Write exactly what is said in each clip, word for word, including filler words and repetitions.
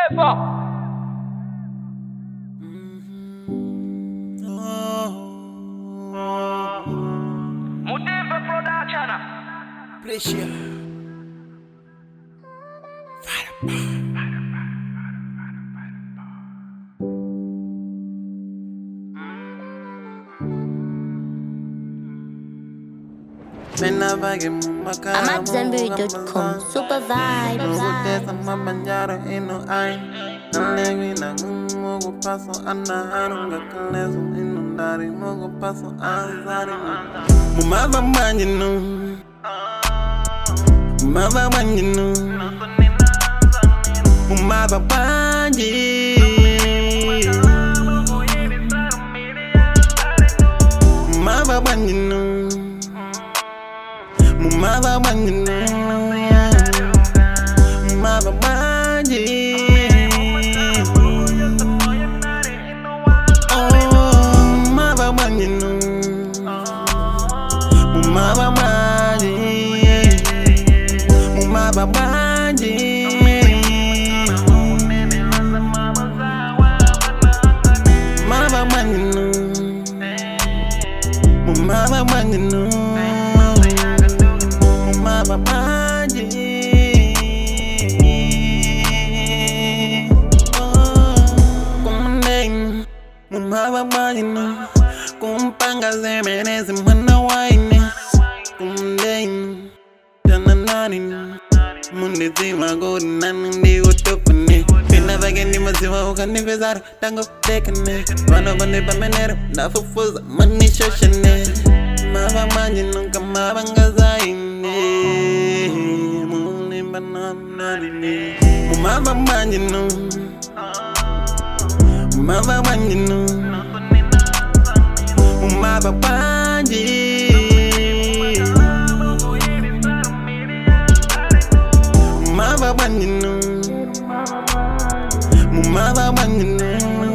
Ever. Mutimbe production. Pressure. I'm at Zambiri dot com. Super vibes. Mumava manjinu, mumava manjinu, mumava banji, mumava manjinu, mumava manjinu, mumava banji. Mumava manji, mumava manji, mumava manjinu, mumava manjinu, mumava manji. Kumndeng, mumava manjinu, kumpanga zemenezi mwana waini. Kumndeng, jananani, mundizi magodi nanindi utopane. Pina vageni maziwa ukani vezara, tango tekane. Wano bande pamenero, nafufuza mani shoshane. Mava manjinu kama bangazaine. Muni bananani. Mumava manjinu, mumava manjinu, mumava banji. Mumava manjinu, mumava manjinu,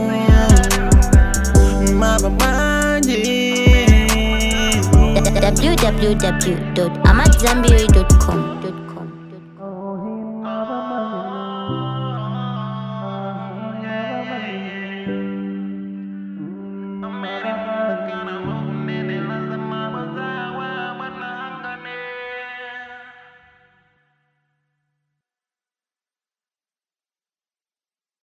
mumava banji. w w w dot amat zambiri dot com.